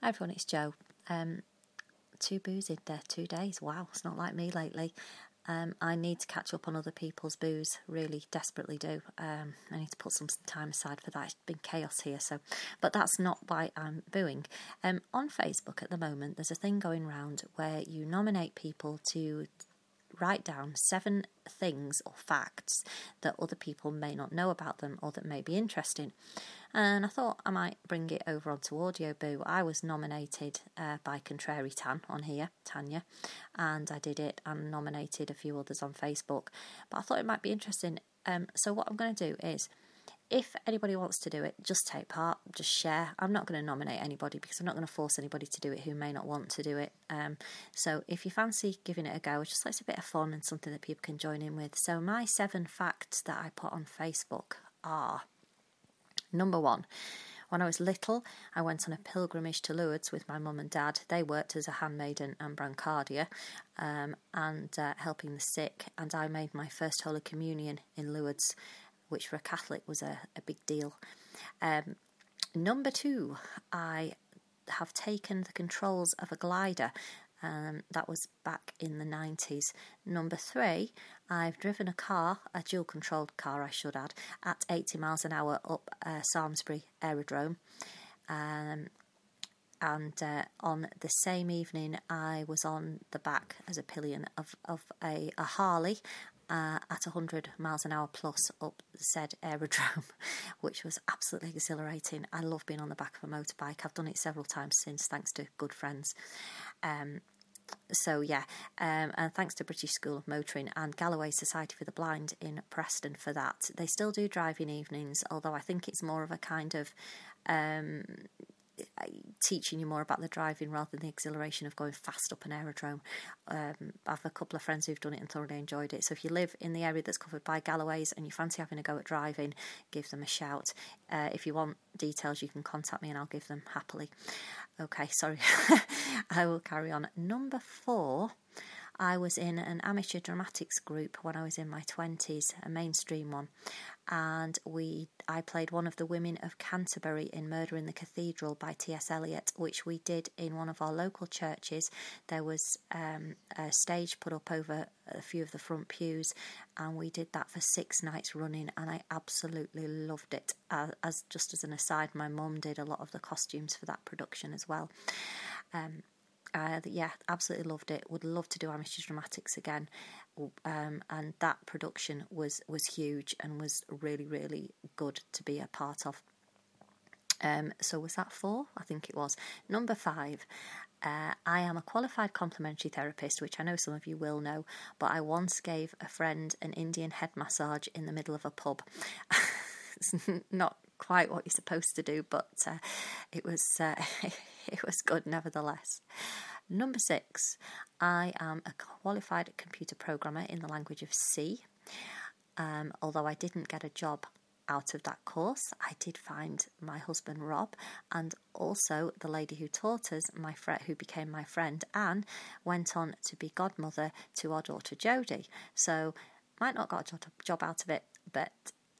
Hi everyone, it's Jo. 2 boos in 2 days. Wow, it's not like me lately. I need to catch up on other people's boos, really desperately do. I need to put some time aside for that. It's been chaos here, but that's not why I'm booing. On Facebook at the moment, there's a thing going round where you nominate people to write down 7 things or facts that other people may not know about them or that may be interesting. And I thought I might bring it over onto Audio Boo. I was nominated by Contrary Tan on here, Tanya, and I did it and nominated a few others on Facebook. But I thought it might be interesting. So what I'm going to do is, if anybody wants to do it, just take part, just share. I'm not going to nominate anybody because I'm not going to force anybody to do it who may not want to do it. So if you fancy giving it a go, just like it's a bit of fun and something that people can join in with. So my 7 facts that I put on Facebook are: number 1, when I was little, I went on a pilgrimage to Lourdes with my mum and dad. They worked as a handmaiden and brancardia and helping the sick, and I made my first Holy Communion in Lourdes, which for a Catholic was a big deal. Number 2, I have taken the controls of a glider. That was back in the 90s. Number 3, I've driven a car, a dual-controlled car I should add, at 80 miles an hour up Samlesbury Aerodrome. And on the same evening, I was on the back as a pillion of a Harley at 100 miles an hour plus up said aerodrome, which was absolutely exhilarating. I love being on the back of a motorbike. I've done it several times since, thanks to good friends. And thanks to British School of Motoring and Galloway Society for the Blind in Preston for that. They still do driving evenings, although I think it's more of a kind of teaching you more about the driving rather than the exhilaration of going fast up an aerodrome. I have a couple of friends who've done it and thoroughly enjoyed it. So if you live in the area that's covered by Galloway's and you fancy having a go at driving, give them a shout. If you want details, you can contact me and I'll give them happily. Okay, sorry. I will carry on. Number 4, I was in an amateur dramatics group when I was in my 20s, a mainstream one, and I played one of the women of Canterbury in Murder in the Cathedral by T.S. Eliot, which we did in one of our local churches. There was a stage put up over a few of the front pews, and we did that for 6 nights running, and I absolutely loved it. As an aside, my mum did a lot of the costumes for that production as well. Absolutely loved it. Would love to do amateur dramatics again. And that production was huge and was really, really good to be a part of. So was that 4? I think it was. Number 5, I am a qualified complementary therapist, which I know some of you will know, but I once gave a friend an Indian head massage in the middle of a pub. It's not quite what you're supposed to do, but it was good nevertheless. Number 6, I am a qualified computer programmer in the language of C. Although I didn't get a job out of that course, I did find my husband Rob, and also the lady who taught us, who became my friend Anne, went on to be godmother to our daughter Jodie. So might not got a job out of it, but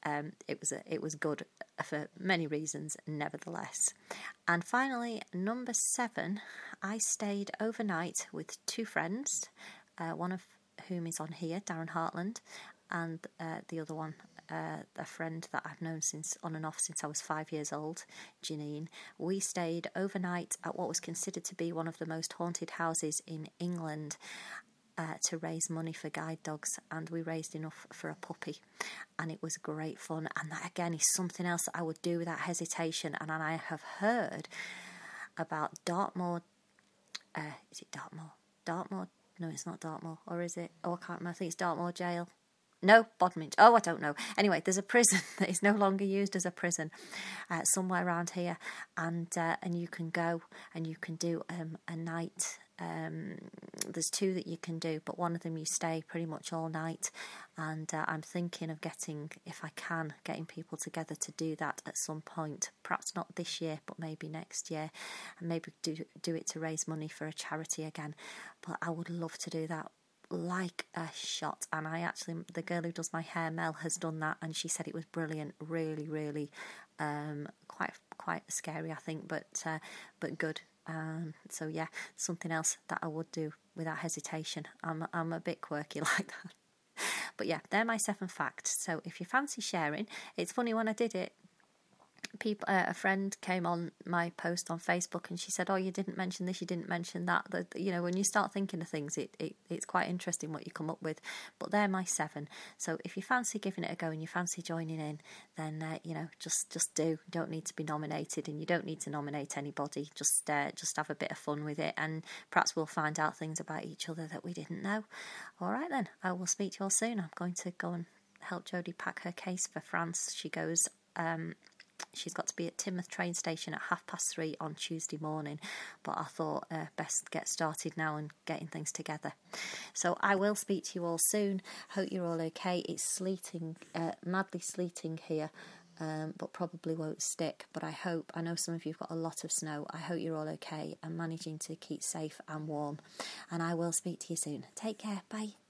it was good for many reasons nevertheless. And finally, number 7, I stayed overnight with 2 friends, one of whom is on here, Darren Hartland, and the other one, a friend that I've known on and off since I was 5 years old, Janine. We stayed overnight at what was considered to be one of the most haunted houses in England, to raise money for guide dogs, and we raised enough for a puppy, and it was great fun. And that again is something else that I would do without hesitation. And I have heard about Dartmoor. Is it Dartmoor? Dartmoor? No, it's not Dartmoor. Or is it? Oh, I can't remember. I think it's Dartmoor Jail. No, Bodminster. Oh, I don't know. Anyway, there's a prison that is no longer used as a prison somewhere around here, and you can go and you can do a night. There's 2 that you can do, but one of them you stay pretty much all night, and I'm thinking of getting people together to do that at some point, perhaps not this year but maybe next year, and maybe do it to raise money for a charity again. But I would love to do that like a shot. And the girl who does my hair, Mel, has done that, and she said it was brilliant, really, really quite scary, I think, but good. So yeah, something else that I would do without hesitation. I'm a bit quirky like that. But yeah, they're my 7 facts. So if you fancy sharing, it's funny, when I did it, a friend came on my post on Facebook and she said, "Oh, you didn't mention this, you didn't mention that." When you start thinking of things, it's quite interesting what you come up with. But they're my 7. So if you fancy giving it a go and you fancy joining in, then just do. You don't need to be nominated, and you don't need to nominate anybody. Just have a bit of fun with it, and perhaps we'll find out things about each other that we didn't know. All right then, I will speak to you all soon. I'm going to go and help Jodie pack her case for France. She goes. She's got to be at Teignmouth train station at 3:30 on Tuesday morning, but I thought best get started now and getting things together. So I will speak to you all soon. Hope you're all okay. It's sleeting, madly sleeting here, but probably won't stick. But I know some of you've got a lot of snow. I hope you're all okay and managing to keep safe and warm. And I will speak to you soon. Take care. Bye.